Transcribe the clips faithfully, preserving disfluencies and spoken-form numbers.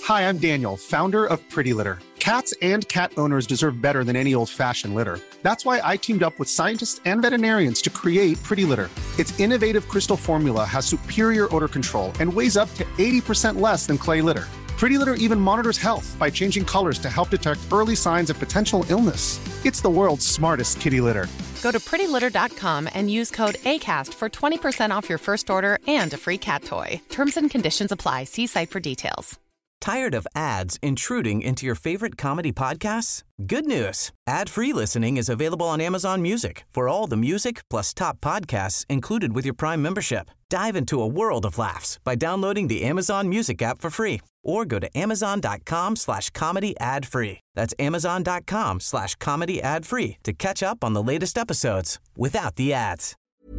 Hi, I'm Daniel, founder of Pretty Litter. Cats and cat owners deserve better than any old-fashioned litter. That's why I teamed up with scientists and veterinarians to create Pretty Litter. Its innovative crystal formula has superior odor control and weighs up to eighty percent less than clay litter. Pretty Litter even monitors health by changing colors to help detect early signs of potential illness. It's the world's smartest kitty litter. Go to pretty litter dot com and use code ACAST for twenty percent off your first order and a free cat toy. Terms and conditions apply. See site for details. Tired of ads intruding into your favorite comedy podcasts? Good news. Ad-free listening is available on Amazon Music for all the music plus top podcasts included with your Prime membership. Dive into a world of laughs by downloading the Amazon Music app for free or go to amazon.com slash comedy ad-free. That's amazon.com slash comedy ad-free to catch up on the latest episodes without the ads.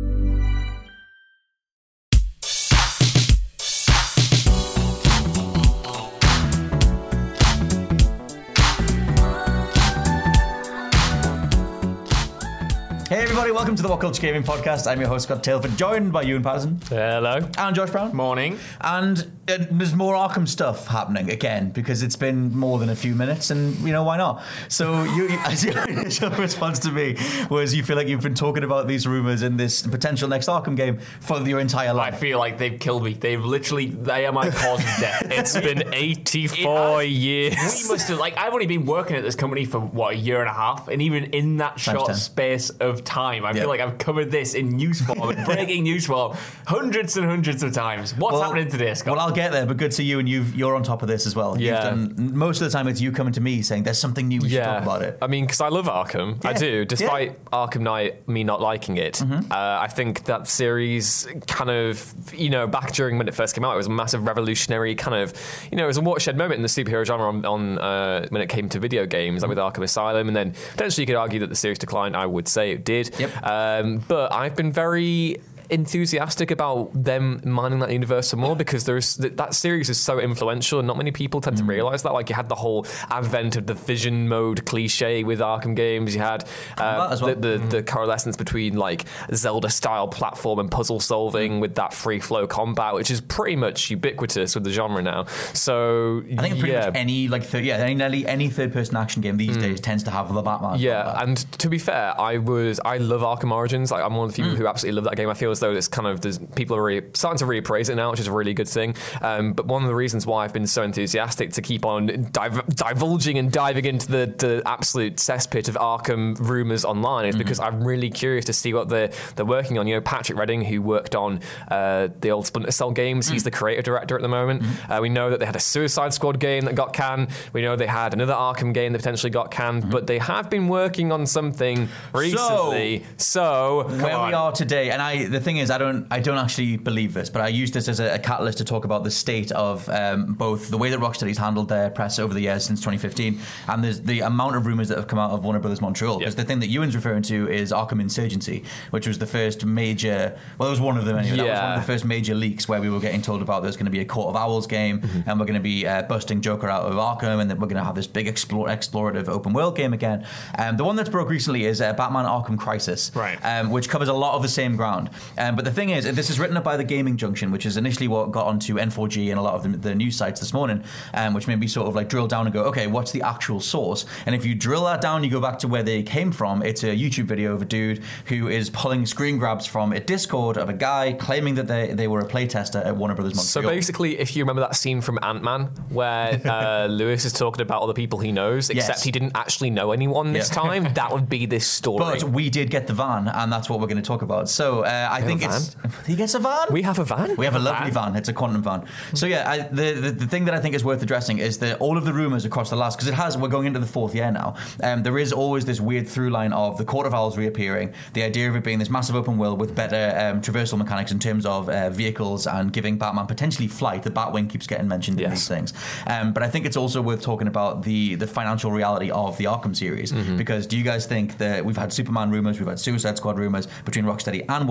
Hey everybody, welcome to the What Culture Gaming Podcast. I'm your host, Scott Tailford, joined by Ewan Patterson. Hello. And Josh Brown. Morning. And uh, there's more Arkham stuff happening again, because it's been more than a few minutes, and, you know, why not? So you, as your initial response to me was you feel like you've been talking about these rumours in this potential next Arkham game for your entire life. I feel like they've killed me. They've literally, they are my cause of death. It's been eighty-four it, years. We must have, like, I've only been working at this company for, what, a year and a half? And even in that short space of time, I yep. feel like I've covered this in news form, in breaking news form, hundreds and hundreds of times. What's well, happening today, Scott? Well, I'll get there, but good to you, and you've, you're on top of this as well. Yeah. You've done, most of the time it's you coming to me saying there's something new, we yeah. should talk about it. I mean, because I love Arkham. Yeah. I do. Despite yeah. Arkham Knight, me not liking it, mm-hmm. uh, I think that series kind of, you know, back during when it first came out, it was a massive revolutionary kind of, you know, it was a watershed moment in the superhero genre on, on uh, when it came to video games, like with Arkham Asylum, and then potentially you could argue that the series declined. I would say it did. Yep. Um, but I've been very enthusiastic about them mining that universe some more, because there's that series is so influential and not many people tend mm. to realise that. Like, you had the whole advent of the vision mode cliche with Arkham games. You had uh, well. the, the, mm. the coalescence between like Zelda style platform and puzzle solving mm. with that free flow combat, which is pretty much ubiquitous with the genre now. So I think pretty yeah. much any like th- yeah any any third person action game these mm. days tends to have the Batman. Yeah, combat. And to be fair, I was I love Arkham Origins. Like, I'm one of the people mm. who absolutely love that game. I feel as though it's kind of there's people are really starting to reappraise it now, which is a really good thing. Um, but one of the reasons why I've been so enthusiastic to keep on div- divulging and diving into the, the absolute cesspit of Arkham rumors online is mm-hmm. because I'm really curious to see what they're they're working on. You know, Patrick Redding, who worked on uh, the old Splinter Cell games, mm. he's the creative director at the moment. Mm-hmm. Uh, we know that they had a Suicide Squad game that got canned. We know they had another Arkham game that potentially got canned, mm-hmm. but they have been working on something recently. So, so where on. we are today, and I the thing is, I don't I don't actually believe this, but I use this as a, a catalyst to talk about the state of um, both the way that Rocksteady's handled their press over the years since twenty fifteen, and there's the amount of rumours that have come out of Warner Brothers Montreal. Because yep. the thing that Ewan's referring to is Arkham Insurgency, which was the first major, well, it was one of them anyway. Yeah. That was one of the first major leaks where we were getting told about there's going to be a Court of Owls game, mm-hmm. and we're going to be uh, busting Joker out of Arkham, and that we're going to have this big explore, explorative open world game again. Um, the one that's broke recently is uh, Batman Arkham Crisis, right. um, which covers a lot of the same ground. Um, but the thing is, this is written up by the Gaming Junction, which is initially what got onto N four G and a lot of the, the news sites this morning, um, which made me sort of like drill down and go, okay, what's the actual source? And if you drill that down, you go back to where they came from. It's a YouTube video of a dude who is pulling screen grabs from a Discord of a guy claiming that they, they were a playtester at Warner Brothers Montreal. So basically, if you remember that scene from Ant-Man where uh, Lewis is talking about all the people he knows, except yes. he didn't actually know anyone this yeah. time, that would be this story. But we did get the van, and that's what we're going to talk about. So uh, I think it's... He gets a van? We have a van? We have a lovely van. van. It's a quantum van. So yeah, I, the, the the thing that I think is worth addressing is that all of the rumours across the last, because it has, we're going into the fourth year now, um, there is always this weird through line of the Court of Owls reappearing, the idea of it being this massive open world with better um, traversal mechanics in terms of uh, vehicles and giving Batman potentially flight. The Batwing keeps getting mentioned in yes. these things. Um, but I think it's also worth talking about the, the financial reality of the Arkham series, mm-hmm. because do you guys think that we've had Superman rumours, we've had Suicide Squad rumours between Rocksteady and Warner Brothers Montreal,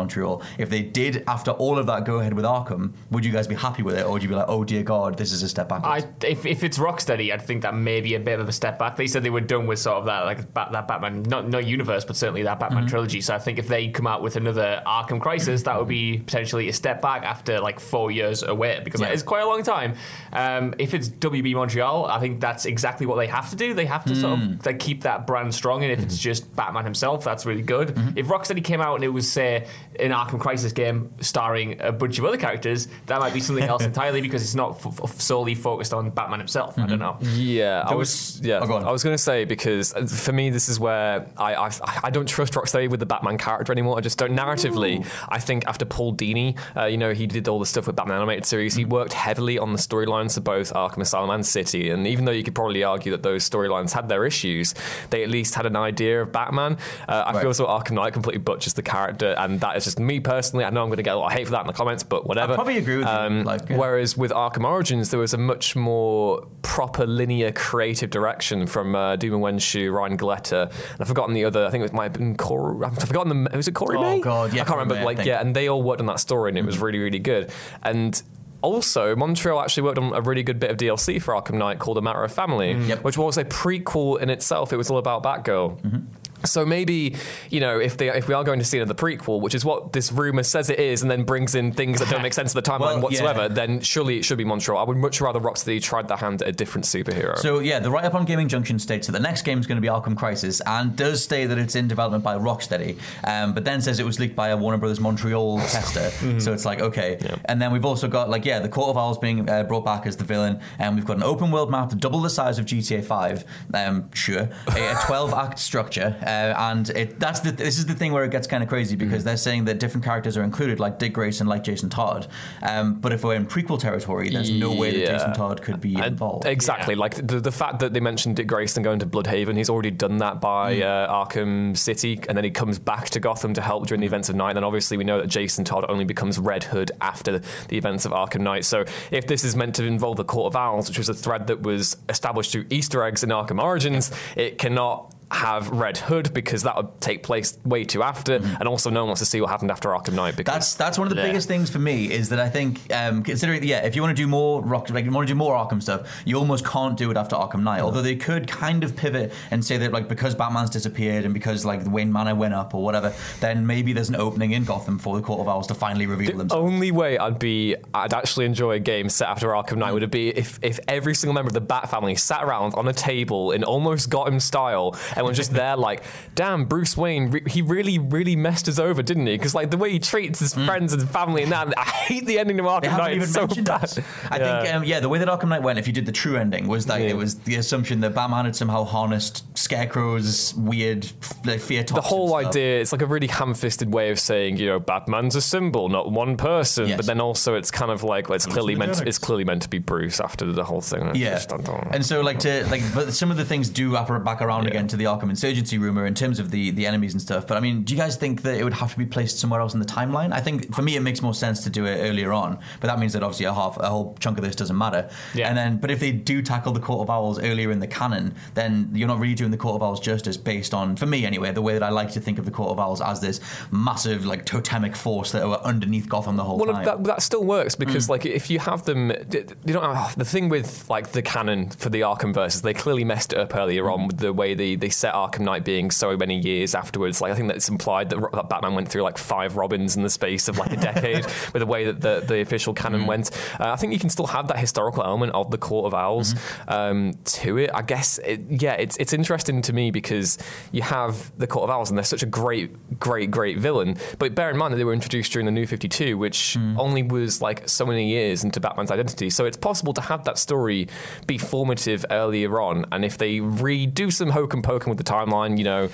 Montreal. If they did, after all of that, go ahead with Arkham, would you guys be happy with it, or would you be like, oh dear God, this is a step backwards? I, if, if it's Rocksteady, I'd think that may be a bit of a step back. They said they were done with sort of that, like that Batman, not not universe, but certainly that Batman mm-hmm. trilogy. So I think if they come out with another Arkham Crisis, that would be potentially a step back after like four years away, because yeah. that is quite a long time. Um, if it's W B Montreal, I think that's exactly what they have to do. They have to mm. sort of like, keep that brand strong, and if mm-hmm. it's just Batman himself, that's really good. Mm-hmm. If Rocksteady came out and it was, say, an Arkham Crisis game starring a bunch of other characters, that might be something else entirely, because it's not f- f- solely focused on Batman himself. Mm-hmm. I don't know. Yeah, there I was, was yeah. Oh, I was going to say, because for me, this is where I, I I don't trust Rocksteady with the Batman character anymore. I just don't. Narratively, Ooh. I think after Paul Dini, uh, you know, he did all the stuff with Batman animated series. Mm-hmm. He worked heavily on the storylines of both Arkham Asylum and City, and even though you could probably argue that those storylines had their issues, they at least had an idea of Batman. Uh, I right. feel as though Arkham Knight completely butchers the character, and that is just me personally. I know I'm going to get a lot of hate for that in the comments, but whatever. I probably agree with um, you. Like, yeah. Whereas with Arkham Origins, there was a much more proper linear creative direction from uh, Doom and Wenshu, Ryan Galetta, and I've forgotten the other. I think it might have been Corey. I've forgotten the. Was it Corey Oh May? God, yeah. I can't remember. May, like yeah, and they all worked on that story, and it was really really good. And also, Montreal actually worked on a really good bit of D L C for Arkham Knight called A Matter of Family, mm. yep. which was a prequel in itself. It was all about Batgirl. Mm-hmm. So maybe, you know, if they if we are going to see another prequel, which is what this rumor says it is, and then brings in things that don't make sense to the timeline well, whatsoever, yeah. then surely it should be Montreal. I would much rather Rocksteady tried their hand at a different superhero. So yeah, the write-up on Gaming Junction states that the next game is going to be Arkham Crisis, and does state that it's in development by Rocksteady, um, but then says it was leaked by a Warner Brothers Montreal tester. Mm-hmm. So it's like, okay. Yeah. And then we've also got, like, yeah, the Court of Owls being uh, brought back as the villain, and we've got an open world map double the size of G T A five, um, sure, a twelve-act structure, uh, and it That's the. This is the thing where it gets kind of crazy, because mm. they're saying that different characters are included, like Dick Grayson, like Jason Todd. Um, but if we're in prequel territory, there's no way that Jason Todd could be involved. Exactly. Yeah. Like the the fact that they mentioned Dick Grayson going to Bloodhaven, he's already done that by mm. uh, Arkham City, and then he comes back to Gotham to help during the events of Night. And then obviously we know that Jason Todd only becomes Red Hood after the events of Arkham Knight. So if this is meant to involve the Court of Owls, which was a thread that was established through Easter eggs in Arkham Origins, yeah. it cannot have Red Hood, because that would take place way too after, mm-hmm. and also no one wants to see what happened after Arkham Knight. Because that's that's one of the yeah. biggest things for me, is that I think um, considering yeah, if you want to do more rock, like you want to do more Arkham stuff, you almost can't do it after Arkham Knight. Mm-hmm. Although they could kind of pivot and say that, like, because Batman's disappeared and because like the Wayne Manor went up or whatever, then maybe there's an opening in Gotham for the Court of Owls to finally reveal the themselves. The only way I'd be I'd actually enjoy a game set after Arkham Knight mm-hmm. would it be if if every single member of the Bat family sat around on a table in almost Gotham style and was just there like, damn, Bruce Wayne, re- he really, really messed us over, didn't he? Because like the way he treats his mm. friends and family and that, I hate the ending of Arkham Knight. It's so bad. Us. I yeah. think, um, yeah, the way that Arkham Knight went, if you did the true ending, was that yeah. it was the assumption that Batman had somehow harnessed Scarecrow's weird like, fear toxin. The whole idea, it's like a really ham-fisted way of saying, you know, Batman's a symbol, not one person. Yes. But then also it's kind of like, well, it's clearly meant to, it's clearly meant to be Bruce after the whole thing. Yeah, and so like to like, but some of the things do wrap back around yeah. again to the Arkham Insurgency rumor in terms of the, the enemies and stuff. But I mean, do you guys think that it would have to be placed somewhere else in the timeline? I think for me it makes more sense to do it earlier on, but that means that obviously a half a whole chunk of this doesn't matter. Yeah. And then, but if they do tackle the Court of Owls earlier in the canon, then you're not really doing the Court of Owls justice based on, for me anyway, the way that I like to think of the Court of Owls as this massive like totemic force that are underneath Gotham the whole well, time. That, that still works because mm. like if you have them, you don't have, the thing with like the canon for the Arkhamverse is they clearly messed it up earlier mm. on with the way they, they set Arkham Knight being so many years afterwards. Like I think that's implied that, that Batman went through like five Robins in the space of like a decade with the way that the, the official canon mm. went. Uh, I think you can still have that historical element of the Court of Owls mm-hmm. um, to it. I guess, it, yeah, it's it's interesting to me because you have the Court of Owls and they're such a great, great, great villain. But bear in mind that they were introduced during the New fifty-two, which mm. only was like so many years into Batman's identity. So it's possible to have that story be formative earlier on. And if they redo some hokum pokum with the timeline, you know,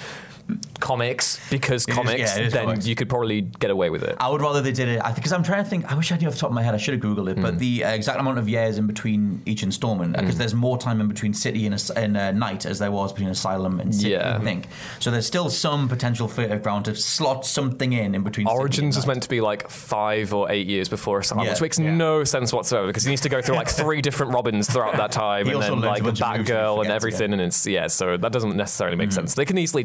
comics because it comics, is, yeah, then comics. You could probably get away with it. I would rather they did it because I'm trying to think. I wish I knew off the top of my head. I should have googled it, mm. but the uh, exact amount of years in between each installment, because mm. there's more time in between City and, and uh, Night as there was between Asylum and City. Yeah. I think so. There's still some potential fertile ground to slot something in in between. Origins is meant to be like five or eight years before Asylum, yeah. which makes yeah. no sense whatsoever because he needs to go through like three different Robins throughout that time, and then like the Batgirl and everything, and it's yeah. So that doesn't necessarily make mm. sense. They can easily change that.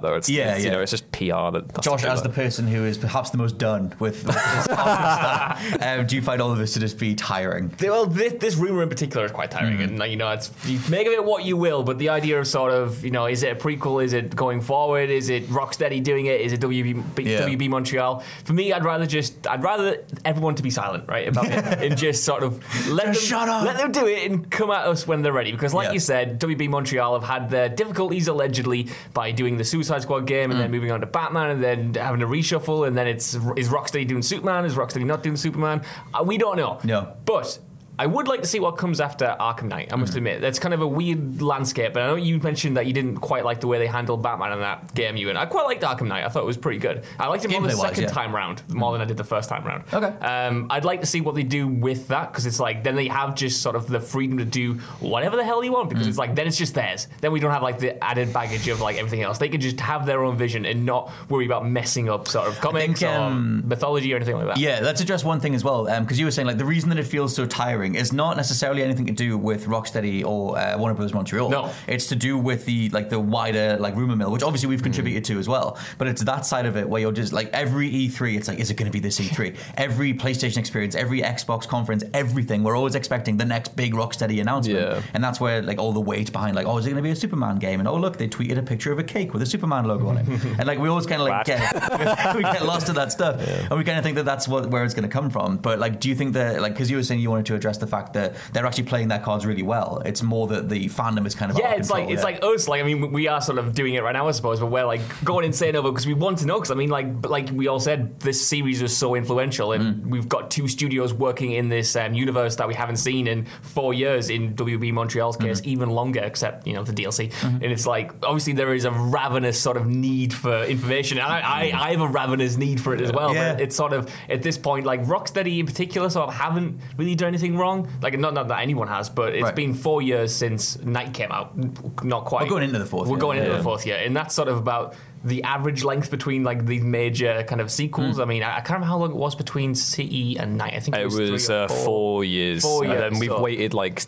though. It's, yeah, it's, yeah. You know, it's just P R. That Josh, as the person who is perhaps the most done with, with this stuff, um, do you find all of this to just be tiring? Well, this, this rumor in particular is quite tiring, mm. and you know, it's you make of it what you will. But the idea of sort of, you know, is it a prequel? Is it going forward? Is it Rocksteady doing it? Is it W B, yeah. W B Montreal? For me, I'd rather just, I'd rather everyone to be silent, right, about it, and just sort of let just them shut up. let them do it and come at us when they're ready. Because, like yeah. you said, W B Montreal have had their difficulties allegedly by doing the Suicide Squad game and mm. then moving on to Batman and then having a reshuffle, and then it's is Rocksteady doing Superman? Is Rocksteady not doing Superman? Uh, we don't know. No, but I would like to see what comes after Arkham Knight, I must mm. admit. That's kind of a weird landscape. And I know you mentioned that you didn't quite like the way they handled Batman in that game, Ewan. I quite liked Arkham Knight. I thought it was pretty good. I liked it more the second yeah. time round, more than I did the first time round. Okay. Um, I'd like to see what they do with that, because it's like, then they have just sort of the freedom to do whatever the hell you want, because mm. it's like, then it's just theirs. Then we don't have like the added baggage of like everything else. They can just have their own vision and not worry about messing up sort of comics think, um, or mythology or anything like that. Yeah, let's address one thing as well, because um, you were saying like the reason that it feels so tiring is not necessarily anything to do with Rocksteady or uh, Warner Bros. Montreal. No, it's to do with the like the wider like rumor mill, which obviously we've contributed mm. to as well. But it's that side of it where you're just like every E three, it's like, is it going to be this E three? Every PlayStation experience, every Xbox conference, everything. We're always expecting the next big Rocksteady announcement, yeah. and that's where like all the weight behind like, oh, is it going to be a Superman game? And oh, look, they tweeted a picture of a cake with a Superman logo on it, and like we always kind of like get we get lost in that stuff, yeah. and we kind of think that that's what where it's going to come from. But like, do you think that like because you were saying you wanted to address the fact that they're actually playing their cards really well, it's more that the fandom is kind of yeah, out of it's control, like it's yeah. like us. Like I mean, we are sort of doing it right now, I suppose, but we're like going insane over because we want to know. Because I mean, like like we all said, this series is so influential, and mm. we've got two studios working in this um, universe that we haven't seen in four years. In W B Montreal's case, mm-hmm. even longer, except you know the D L C. Mm-hmm. And it's like obviously there is a ravenous sort of need for information. And I, I I have a ravenous need for it as well. Yeah. But it's sort of at this point, like Rocksteady in particular, sort of haven't really done anything wrong. Like not not that anyone has, but it's right. been four years since Night came out. Not quite. We're going into the fourth. We're year. going into yeah. the fourth year, and that's sort of about the average length between like these major kind of sequels. Mm. I mean, I, I can't remember how long it was between City and Night. I think it, it was, was three or uh, four. four years. Four and years. then we've so. waited like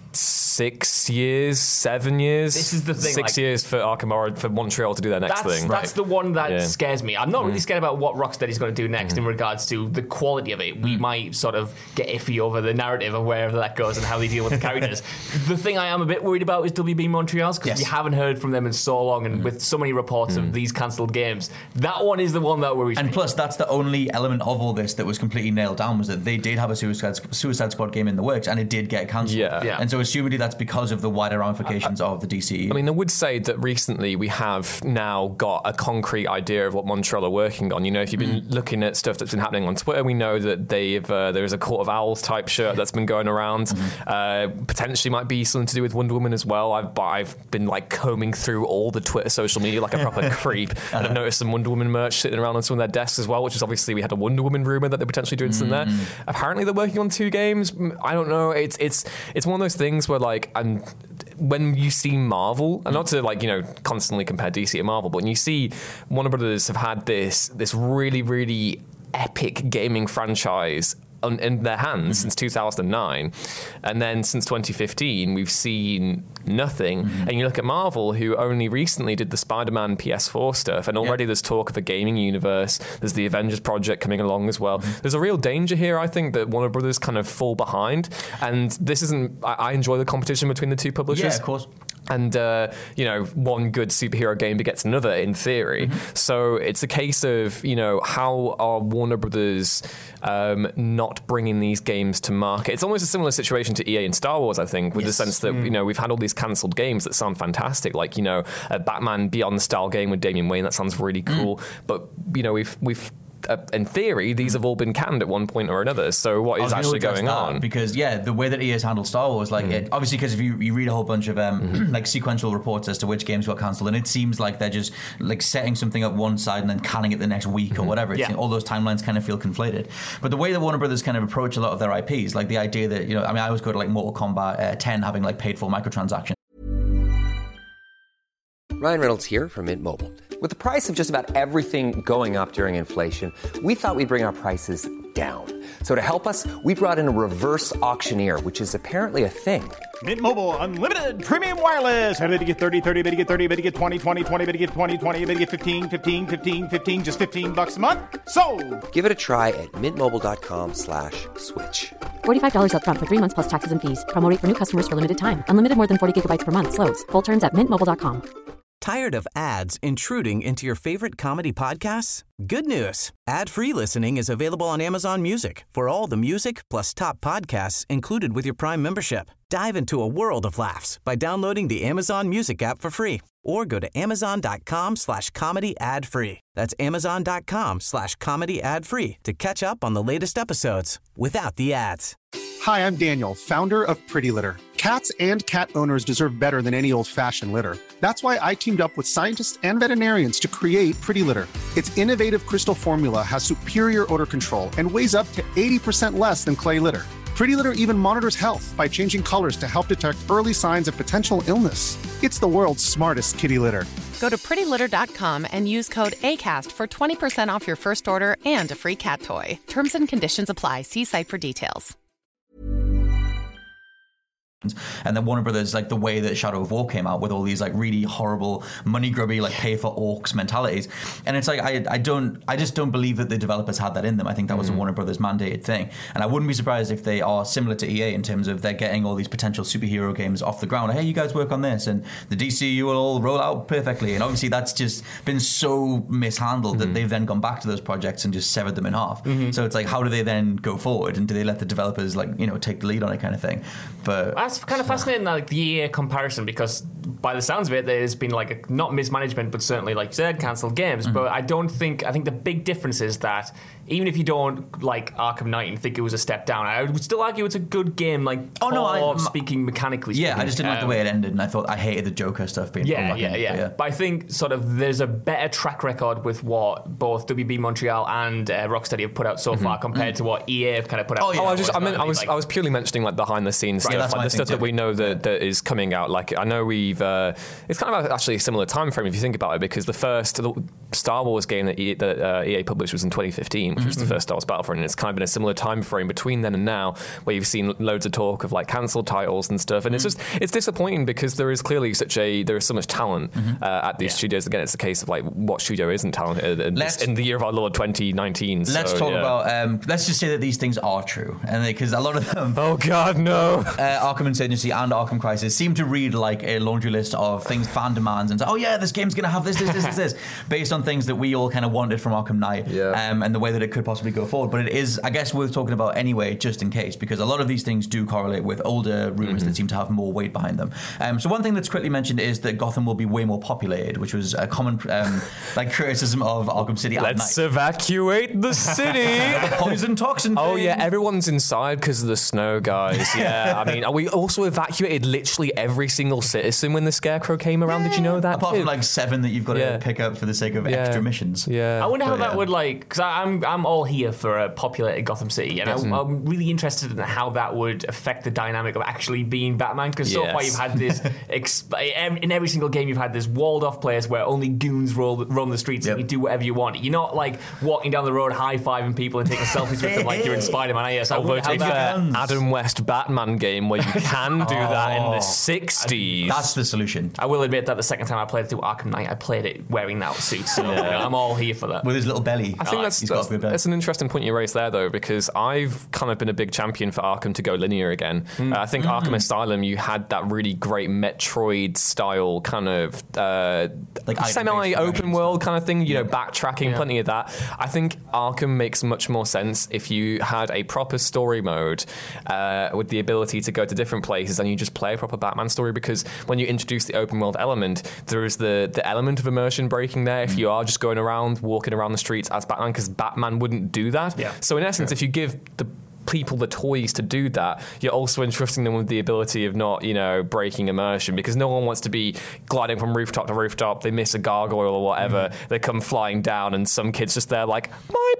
six years, seven years. This is the thing. Six like, years for Arkham Or- for Montreal to do their next that's, thing. That's right. the one that yeah. scares me. I'm not mm. really scared about what Rocksteady's going to do next mm. in regards to the quality of it. We mm. might sort of get iffy over the narrative of wherever that goes and how they deal with the characters. The thing I am a bit worried about is W B Montreal's, because yes. we haven't heard from them in so long, and mm. with so many reports mm. of these cancelled games, that one is the one that worries and me. And plus, that's the only element of all this that was completely nailed down, was that they did have a Suicide, Suicide Squad game in the works, and it did get cancelled. Yeah. yeah. And so assumedly that's because of the wider ramifications uh, of the D C E. I mean, I would say that recently we have now got a concrete idea of what Montreal are working on. You know, if you've been mm. looking at stuff that's been happening on Twitter, we know that they've uh, there is a Court of Owls type shirt that's been going around. Mm-hmm. Uh, potentially might be something to do with Wonder Woman as well. I've, I've been like combing through all the Twitter social media like a proper creep, and I've noticed some Wonder Woman merch sitting around on some of their desks as well, which is obviously we had a Wonder Woman rumor that they're potentially doing mm. something there. Apparently they're working on two games. I don't know. It's it's it's one of those things where like I'm. When you see Marvel, and not to like you know constantly compare D C to Marvel, but when you see Warner Brothers have had this this really really epic gaming franchise on, in their hands mm-hmm. since two thousand nine, and then since twenty fifteen we've seen nothing. Mm-hmm. And you look at Marvel, who only recently did the Spider-Man P S four stuff, and already yep. there's talk of a gaming universe. There's the Avengers project coming along as well. Mm-hmm. There's a real danger here, I think, that Warner Brothers kind of fall behind. And this isn't. I, I enjoy the competition between the two publishers. Yeah, of course. And, uh, you know, one good superhero game begets another, in theory. Mm-hmm. So it's a case of, you know, how are Warner Brothers um, not bringing these games to market? It's almost a similar situation to E A and Star Wars, I think, with yes. the sense that, mm. you know, we've had all these cancelled games that sound fantastic, like, you know, a Batman Beyond style game with Damian Wayne, that sounds really cool. Mm. But, you know, we've we've... Uh, in theory, these have all been canned at one point or another. So what is actually going on? Because yeah, the way that E A's handled Star Wars, like mm. it, obviously, because if you, you read a whole bunch of um, mm-hmm. like sequential reports as to which games got cancelled, and it seems like they're just like setting something up one side and then canning it the next week mm-hmm. or whatever. It's, yeah. you know, all those timelines kind of feel conflated. But the way that Warner Brothers kind of approach a lot of their I Ps, like the idea that you know, I mean, I always go to like Mortal Kombat uh, ten having like paid for microtransactions. Ryan Reynolds here from Mint Mobile. With the price of just about everything going up during inflation, we thought we'd bring our prices down. So to help us, we brought in a reverse auctioneer, which is apparently a thing. Mint Mobile Unlimited Premium Wireless. How to get thirty, thirty, how to get thirty, how to get twenty, twenty, twenty, how to get twenty, twenty, how to get fifteen, fifteen, fifteen, fifteen, just fifteen bucks a month? Sold! Give it a try at mintmobile.com slash switch. forty-five dollars up front for three months plus taxes and fees. Promo rate for new customers for limited time. Unlimited more than forty gigabytes per month. Slows full terms at mint mobile dot com. Tired of ads intruding into your favorite comedy podcasts? Good news. Ad-free listening is available on Amazon Music for all the music plus top podcasts included with your Prime membership. Dive into a world of laughs by downloading the Amazon Music app for free or go to amazon.com slash comedy ad free. That's amazon.com slash comedy ad free to catch up on the latest episodes without the ads. Hi, I'm Daniel, founder of Pretty Litter. Cats and cat owners deserve better than any old-fashioned litter. That's why I teamed up with scientists and veterinarians to create Pretty Litter. Its innovative crystal formula has superior odor control and weighs up to eighty percent less than clay litter. Pretty Litter even monitors health by changing colors to help detect early signs of potential illness. It's the world's smartest kitty litter. Go to pretty litter dot com and use code ACAST for twenty percent off your first order and a free cat toy. Terms and conditions apply. See site for details. And then Warner Brothers, like the way that Shadow of War came out with all these like really horrible money grubby, like pay for orcs mentalities. And it's like, I I don't, I just don't believe that the developers had that in them. I think that was mm. a Warner Brothers mandated thing. And I wouldn't be surprised if they are similar to E A in terms of they're getting all these potential superhero games off the ground. Hey, you guys work on this and the D C U will all roll out perfectly. And obviously that's just been so mishandled mm-hmm. that they've then gone back to those projects and just severed them in half. Mm-hmm. So it's like, how do they then go forward? And do they let the developers like, you know, take the lead on it kind of thing? But that's kind of fascinating, like the E A comparison, because by the sounds of it, there's been like a, not mismanagement, but certainly, like you said, cancelled games. Mm-hmm. But I don't think, I think the big difference is that even if you don't like Arkham Knight and think it was a step down, I would still argue it's a good game, like oh, no, I, speaking mechanically yeah, speaking. I just didn't um, like the way it ended, and I thought I hated the Joker stuff being yeah, yeah, yeah, yeah, yeah. But I think sort of there's a better track record with what both W B Montreal and uh, Rocksteady have put out so mm-hmm. far compared mm-hmm. to what E A have kind of put out. Oh, yeah. oh I just, I mean, I was, like, I was purely mentioning like behind the scenes right, stuff, like the stuff too. that we know that, that is coming out. Like I know we've, uh, it's kind of actually a similar time frame if you think about it, because the first the Star Wars game that E A, that, uh, E A published was in twenty fifteen, which mm-hmm. was the first Star Wars Battlefront, and it's kind of been a similar time frame between then and now, where you've seen loads of talk of like cancelled titles and stuff, and mm-hmm. it's just it's disappointing because there is clearly such a there is so much talent mm-hmm. uh, at these yeah. studios. Again, it's a case of like what studio isn't talented in, this, in the year of our Lord twenty nineteen. Let's so, talk yeah. about. Um, let's just say that these things are true, and because a lot of them. Oh God, no! Uh, Arkham Insurgency and Arkham Crisis seem to read like a laundry list of things fan demands and say, oh yeah, this game's gonna have this, this, this, this, this, based on things that we all kind of wanted from Arkham Knight, yeah. um, and the way that it could possibly go forward. But it is, I guess, worth talking about anyway, just in case, because a lot of these things do correlate with older rumors mm-hmm. that seem to have more weight behind them. Um, so one thing that's quickly mentioned is that Gotham will be way more populated, which was a common um, like criticism of Arkham City. Let's evacuate the city. The poison toxin. Oh thing. yeah, everyone's inside because of the snow, guys. Yeah, I mean, we also evacuated literally every single citizen when the Scarecrow came around. Yeah. Did you know that? Apart too? from like seven that you've got yeah. to pick up for the sake of yeah. extra missions. Yeah, I wonder how but, that yeah. would like, because I'm I'm all here for a populated Gotham City, and yes. I, I'm really interested in how that would affect the dynamic of actually being Batman. Because so yes. far you've had this exp- in every single game you've had this walled off place where only goons roll, roam the streets yep. and you do whatever you want. You're not like walking down the road high fiving people and taking selfies with them like you're in Spider-Man. I guess. Although to be fair, Adam West Batman game where you can do oh, that in the sixties. That's the solution. I will admit that the second time I played through Arkham Knight, I played it wearing that suit. So yeah. I'm all here for that. With his little belly. I think oh, that's, that's, that's an interesting point you raised there, though, because I've kind of been a big champion for Arkham to go linear again. Mm. Uh, I think mm. Arkham Asylum, you had that really great Metroid-style kind of uh, like semi-open world kind of thing, you yeah. know, backtracking, yeah. plenty of that. I think Arkham makes much more sense if you had a proper story mode uh, with the ability to go to different places and you just play a proper Batman story, because when you introduce the open world element, there is the, the element of immersion breaking there if mm. you are just going around, walking around the streets as Batman, because Batman wouldn't do that. Yeah. So in essence, sure. if you give the people the toys to do that, you're also entrusting them with the ability of not, you know, breaking immersion, because no one wants to be gliding from rooftop to rooftop, they miss a gargoyle or whatever, mm. they come flying down and some kid's just there like, my balloon!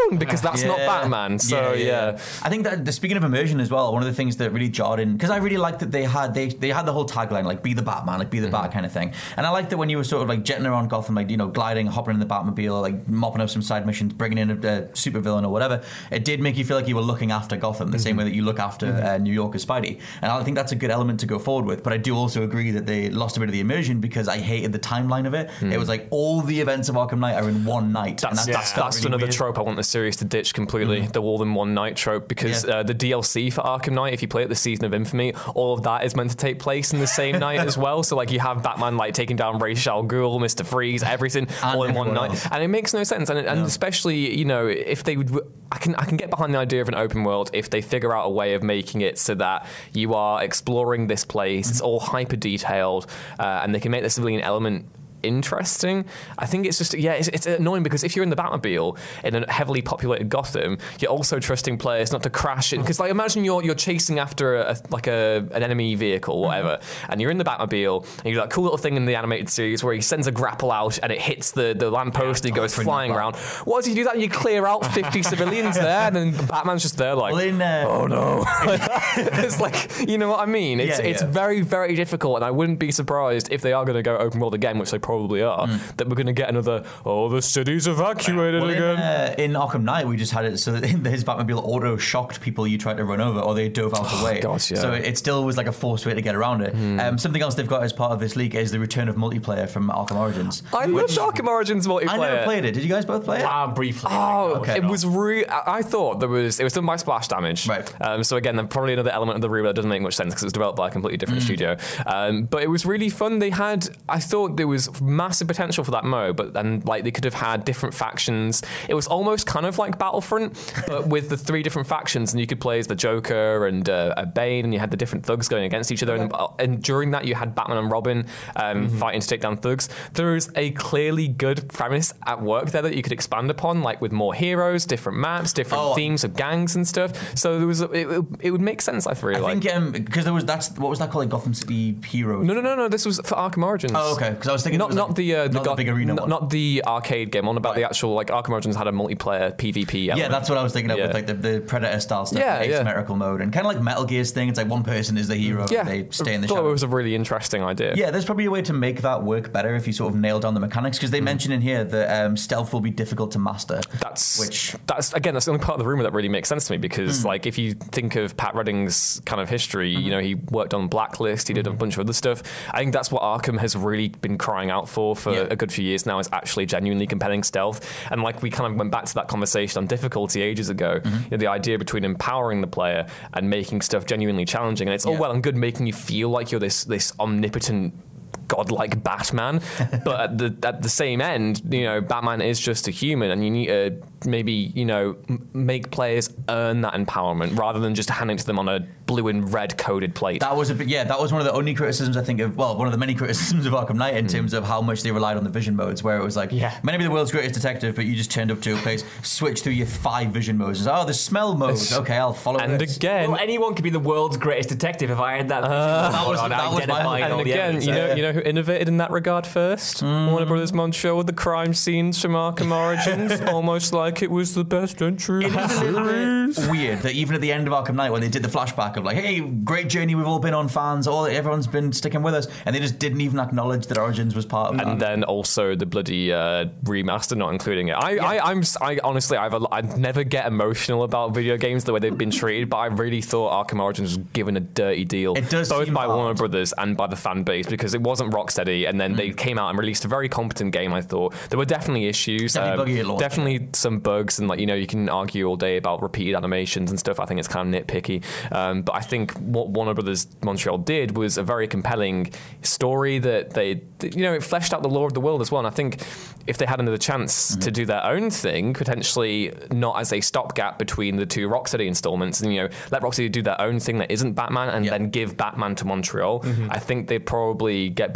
wrong because that's yeah. not Batman. So yeah, yeah. yeah, I think that the, speaking of immersion as well, one of the things that really jarred in, because I really liked that they had they they had the whole tagline like "Be the Batman," like "Be the mm-hmm. Bat" kind of thing, and I liked that when you were sort of like jetting around Gotham, like you know, gliding, hopping in the Batmobile, like mopping up some side missions, bringing in a, a supervillain or whatever. It did make you feel like you were looking after Gotham the mm-hmm. same way that you look after mm-hmm. uh, New York as Spidey, and I think that's a good element to go forward with. But I do also agree that they lost a bit of the immersion because I hated the timeline of it. Mm. It was like all the events of Arkham Knight are in one night. That's, and that, that's, that's really another weird. trope I want the series to ditch completely, mm. the all in one night trope, because yeah. uh, the D L C for Arkham Knight, if you play it, the Season of Infamy, all of that is meant to take place in the same night as well. So like you have Batman like taking down Ra's al Ghul, Mister Freeze, everything all in one night, else. and it makes no sense. And, and yeah. especially, you know, if they would, I can I can get behind the idea of an open world if they figure out a way of making it so that you are exploring this place. Mm-hmm. It's all hyper detailed, uh, and they can make the civilian element interesting. I think it's just yeah it's, it's annoying because if you're in the Batmobile in a heavily populated Gotham, you're also trusting players not to crash it, because like imagine you're you're chasing after a, like a an enemy vehicle or whatever, mm-hmm. and you're in the Batmobile and you're that cool little thing in the animated series where he sends a grapple out and it hits the the lamppost yeah, and he goes flying around. What does he do that and you clear out fifty civilians there and then Batman's just there like well, in, uh, oh no. It's like, you know what I mean, it's yeah, it's yeah. very very difficult, and I wouldn't be surprised if they are going to go open world again, which they probably probably are, mm. that we're going to get another, oh, the city's evacuated well, again. In, uh, in Arkham Knight, we just had it so that his Batmobile auto-shocked people you tried to run over, or they dove out the way. Gosh, yeah. So it still was like a forced way to get around it. Mm. Um, something else they've got as part of this leak is the return of multiplayer from Arkham Origins. I loved Arkham Origins multiplayer. I never played it. Did you guys both play it? Ah, uh, briefly. Oh, okay. It was really... I thought there was... It was done by Splash Damage. Right. Um, so again, probably another element of the rumor that doesn't make much sense because it was developed by a completely different mm. studio. Um, but it was really fun. They had... I thought there was massive potential for that mode, but then like they could have had different factions. It was almost kind of like Battlefront, but with the three different factions, and you could play as the Joker and uh, a Bane, and you had the different thugs going against each other. And, and during that, you had Batman and Robin um, mm-hmm. fighting to take down thugs. There is a clearly good premise at work there that you could expand upon, like with more heroes, different maps, different oh. themes of gangs and stuff. So there was a, it, it would make sense. I feel I like think um, because there was that's what was that called, like Gotham City Heroes? No, no, no, no. This was for Arkham Origins. Oh, okay. Because I was thinking not was not like, the uh, the not Go- the big arena n- one. Not the arcade game, on about right. the actual, like, Arkham Origins had a multiplayer PvP element. Yeah, that's what I was thinking of, yeah. with like the, the Predator style stuff, yeah, the yeah. asymmetrical mode, and kind of like Metal Gear's thing. It's like one person is the hero, yeah. and they stay in the I thought shadows. It was a really interesting idea. Yeah, there's probably a way to make that work better if you sort of nail down the mechanics, because they mm. mention in here that um, stealth will be difficult to master. That's which that's again that's the only part of the rumor that really makes sense to me, because mm. like if you think of Pat Redding's kind of history, mm-hmm. you know, he worked on Blacklist, he did mm-hmm. a bunch of other stuff. I think that's what Arkham has really been crying out for for yeah. a good few years now, is actually genuinely compelling stealth. And like we kind of went back to that conversation on difficulty ages ago, mm-hmm. you know, the idea between empowering the player and making stuff genuinely challenging. And it's yeah. all well and good making you feel like you're this this omnipotent godlike Batman, but at the at the same end, you know, Batman is just a human, and you need to maybe, you know, m- make players earn that empowerment rather than just handing it to them on a blue and red coded plate. That was a bit, yeah, that was one of the only criticisms I think of, well, one of the many criticisms of Arkham Knight in mm. terms of how much they relied on the vision modes, where it was like, yeah, maybe the world's greatest detective, but you just turned up to a place, switch through your five vision modes, and oh, the smell mode, okay, I'll follow and this. again, well, anyone could be the world's greatest detective if I had that. Uh, that was, that was my and again, you know, you know who innovated in that regard first? Mm. Warner Brothers Montreal with the crime scenes from Arkham Origins, almost like it was the best entry. It is a little bit weird that even at the end of Arkham Knight, when they did the flashback of like, hey, great journey we've all been on, fans, all everyone's been sticking with us, and they just didn't even acknowledge that Origins was part of and that. And then also the bloody uh, remaster not including it. I, yeah. I, I'm, I honestly, I've, I never get emotional about video games the way they've been treated, but I really thought Arkham Origins was given a dirty deal. It does both seem by hard. Warner Brothers and by the fan base, because it wasn't Rocksteady, and then mm. they came out and released a very competent game. I thought there were definitely issues, definitely, um, buggy at launch, definitely yeah. some bugs, and like, you know, you can argue all day about repeated animations and stuff. I think it's kind of nitpicky, um, but I think what Warner Brothers Montreal did was a very compelling story that they, you know, it fleshed out the lore of the world as well. And I think if they had another chance mm-hmm. to do their own thing, potentially not as a stopgap between the two Rocksteady installments, and, you know, let Rocksteady do their own thing that isn't Batman, and yep. then give Batman to Montreal, mm-hmm. I think they'd probably get better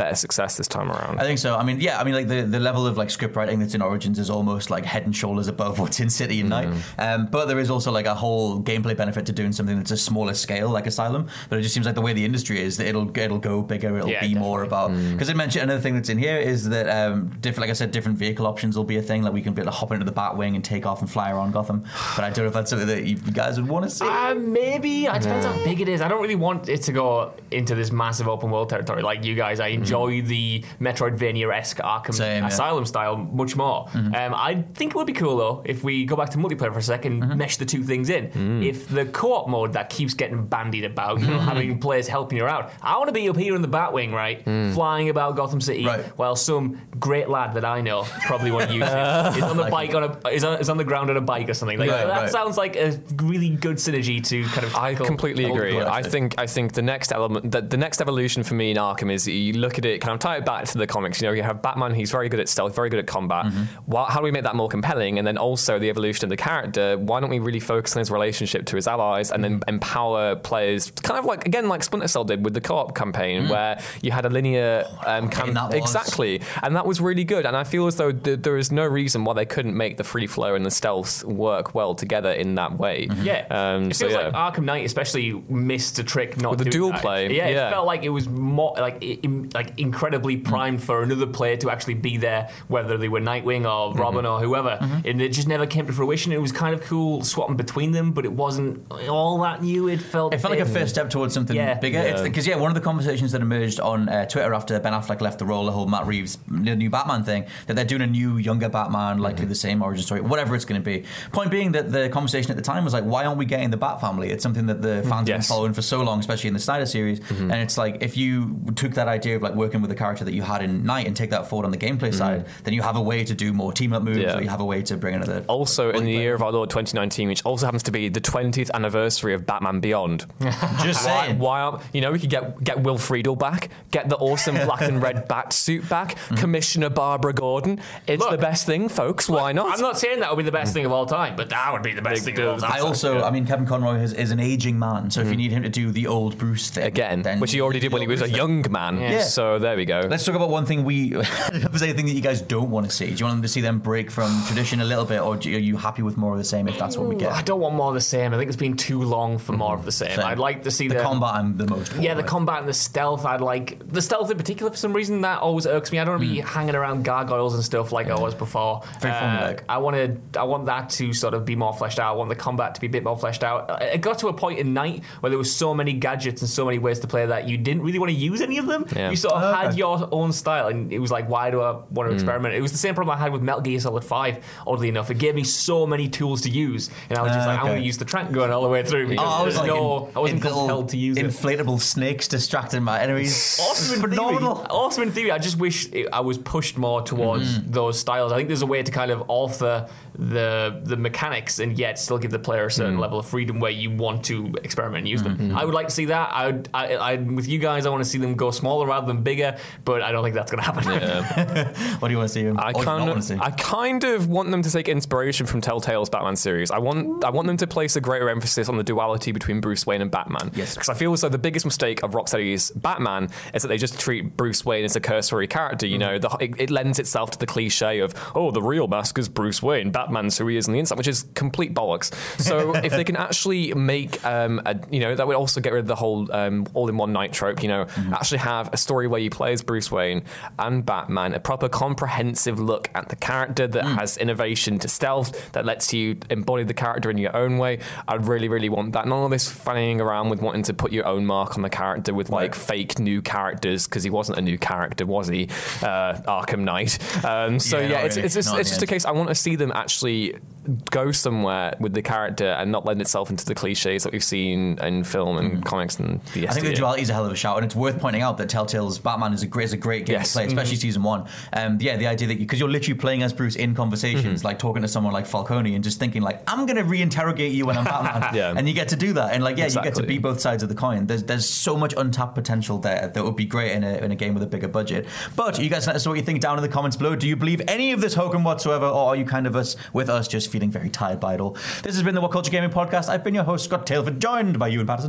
better success this time around. I think so. I mean, yeah, I mean, like the, the level of like script writing that's in Origins is almost like head and shoulders above what's in City and Night. Mm. Um, but there is also like a whole gameplay benefit to doing something that's a smaller scale, like Asylum. But it just seems like the way the industry is, that it'll it'll go bigger. It'll yeah, be definitely. more about because mm. it mentioned another thing that's in here is that um, different, like I said, different vehicle options will be a thing. Like we can be able to hop into the Batwing and take off and fly around Gotham. But I don't know if that's something that you guys would want to see. Uh, maybe. It depends yeah. how big it is. I don't really want it to go into this massive open world territory like you guys. I enjoy mm. the Metroidvania-esque Arkham Same, Asylum yeah. style much more. Mm-hmm. Um, I think it would be cool though if we go back to multiplayer for a second, mm-hmm. mesh the two things in. Mm. If the co-op mode that keeps getting bandied about, you know, mm-hmm. having players helping you out. I want to be up here in the Batwing, right, mm. flying about Gotham City, right. while some great lad that I know probably won't use it is on the like bike it. on a is on, is on the ground on a bike or something. Like right, that right. sounds like a really good synergy to kind of. I completely agree. I think I think the next element, the, the next evolution for me in Arkham is you look at it, kind of tie it back to the comics. You know, you have Batman. He's very good at stealth, very good at combat. Mm-hmm. Well, how do we make that more compelling? And then also the evolution of the character. Why don't we really focus on his relationship to his allies and then empower players? Kind of like again, like Splinter Cell did with the co-op campaign, mm. where you had a linear um, cam- exactly, and that was really good. And I feel as though th- there is no reason why they couldn't make the free flow and the stealth work well together in in that way. Mm-hmm. Yeah, um, it feels so, yeah. like Arkham Knight especially missed a trick not with the dual that. play. Yeah, yeah, it felt like it was more like in, like incredibly primed mm-hmm. for another player to actually be there, whether they were Nightwing or mm-hmm. Robin or whoever, mm-hmm. and it just never came to fruition. It was kind of cool swapping between them, but it wasn't all that new. It felt it felt like a first step towards something yeah. bigger. Because yeah. yeah, one of the conversations that emerged on uh, Twitter after Ben Affleck left the role, the whole Matt Reeves the new Batman thing, that they're doing a new younger Batman, likely mm-hmm. the same origin story, whatever it's going to be. Point being that the conversation at the time was like, why aren't we getting the Bat family? It's something that the fans yes. have been following for so long, especially in the Snyder series. Mm-hmm. And it's like, if you took that idea of like working with the character that you had in Night and take that forward on the gameplay mm-hmm. side, then you have a way to do more team-up moves, yeah. or you have a way to bring another... Also, in the year of our Lord twenty nineteen, which also happens to be the twentieth anniversary of Batman Beyond. Just saying. Why, why aren't... You know, we could get, get Will Friedle back, get the awesome black and red bat suit back, mm-hmm. Commissioner Barbara Gordon. It's Look, the best thing, folks. Why not? I'm not saying that would be the best thing of all time, but that would be the best Big thing of all time. I also... I mean, Kevin Conroy is, is an aging man, so mm. if you need him to do the old Bruce thing... Again, which he already did when he was a young man. Yeah. Yeah. So there we go. Let's talk about one thing we... if there's anything that you guys don't want to see. Do you want them to see them break from tradition a little bit, or are you happy with more of the same if that's what we get? I don't want more of the same. I think it's been too long for mm-hmm. more of the same. same. I'd like to see the... The combat I'm the most... Yeah, the with. combat and the stealth. I'd like... The stealth in particular, for some reason, that always irks me. I don't want to be mm. hanging around gargoyles and stuff like yeah. I was before. Very uh, formulaic. I wanted, I want that to sort of be more fleshed out. I want the combat to be a bit more fleshed out. It got to a point in Night where there was so many gadgets and so many ways to play that you didn't really want to use any of them. Yeah. You sort of oh, had okay. your own style, and it was like, why do I want to mm. experiment? It was the same problem I had with Metal Gear Solid five, oddly enough. It gave me so many tools to use, and I was just uh, like, okay. I'm going to use the trank gun all the way through because oh, I, was like no, in, I wasn't compelled to use inflatable it. Inflatable snakes distracting my enemies. Awesome in phenomenal. Theory. Awesome in theory. I just wish it, I was pushed more towards mm-hmm. those styles. I think there's a way to kind of alter the the mechanics and yet still give the player a certain mm. level of freedom where you want to experiment and use mm-hmm. them. I would like to see that. I, would, I, I with you guys, I want to see them go smaller rather than bigger, but I don't think that's going to happen. Yeah. What do you want to see? I kind of, see? I kind of want them to take inspiration from Telltale's Batman series. I want I want them to place a greater emphasis on the duality between Bruce Wayne and Batman. Yes, because I feel as though the biggest mistake of Rocksteady's Batman is that they just treat Bruce Wayne as a cursory character. You mm. know, the, it, it lends itself to the cliche of, oh, the real mask is Bruce Wayne, Batman's who he is on the inside, which is complete bollocks. So if they can actually make, um, a, you know, that would also get rid of the whole um, all-in-one night trope, you know, mm-hmm. actually have a story where you play as Bruce Wayne and Batman, a proper comprehensive look at the character that mm. has innovation to stealth, that lets you embody the character in your own way. I really, really want that. None of this fanning around with wanting to put your own mark on the character with like right. fake new characters, because he wasn't a new character, was he? Uh, Arkham Knight. Um, so yeah, yeah it's, really. it's, it's, it's just a case, I want to see them actually go somewhere with the character and not lend itself into the cliches that we've seen in film and mm. comics and the I think the duality is a hell of a shout, and it's worth pointing out that Telltale's Batman is a great, is a great game yes. to play, especially mm-hmm. season one. Um, yeah, the idea that because you, you're literally playing as Bruce in conversations, mm-hmm. like talking to someone like Falcone and just thinking like, I'm going to reinterrogate you when I'm Batman, yeah. and you get to do that, and like yeah, exactly. you get to be both sides of the coin. There's there's so much untapped potential there that would be great in a in a game with a bigger budget. But you guys let us know what you think down in the comments below. Do you believe any of this hokum whatsoever, or are you kind of us with us just feeling very tired by it all? This has been the What Culture Gaming Podcast. I've been your host, Scott Tailford, joined by Ewan Patterson.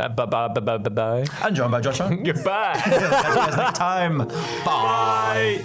Uh, bye bye bye bye bye bye. And joined by Joshua. Goodbye. Catch you guys next time. Bye.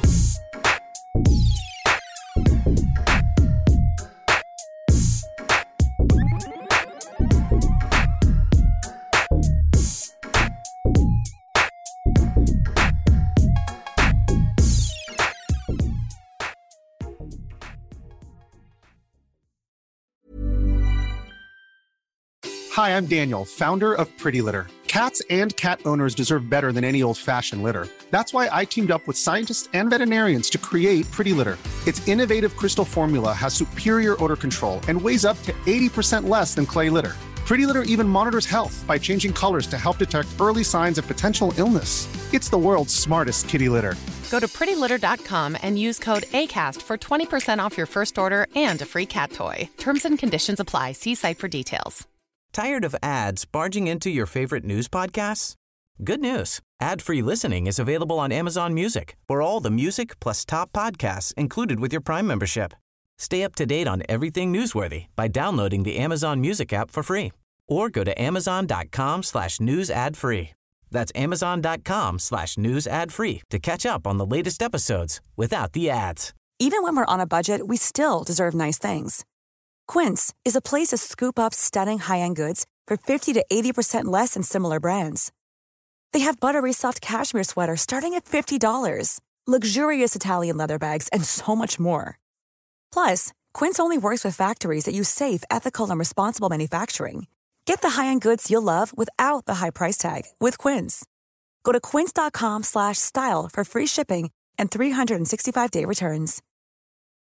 Hi, I'm Daniel, founder of Pretty Litter. Cats and cat owners deserve better than any old-fashioned litter. That's why I teamed up with scientists and veterinarians to create Pretty Litter. Its innovative crystal formula has superior odor control and weighs up to eighty percent less than clay litter. Pretty Litter even monitors health by changing colors to help detect early signs of potential illness. It's the world's smartest kitty litter. Go to pretty litter dot com and use code ACAST for twenty percent off your first order and a free cat toy. Terms and conditions apply. See site for details. Tired of ads barging into your favorite news podcasts? Good news. Ad-free listening is available on Amazon Music for all the music plus top podcasts included with your Prime membership. Stay up to date on everything newsworthy by downloading the Amazon Music app for free or go to amazon.com slash news ad free. That's amazon.com slash news ad free to catch up on the latest episodes without the ads. Even when we're on a budget, we still deserve nice things. Quince is a place to scoop up stunning high-end goods for fifty to eighty percent less than similar brands. They have buttery soft cashmere sweaters starting at fifty dollars, luxurious Italian leather bags, and so much more. Plus, Quince only works with factories that use safe, ethical, and responsible manufacturing. Get the high-end goods you'll love without the high price tag with Quince. Go to quince.com slash style for free shipping and three sixty-five day returns.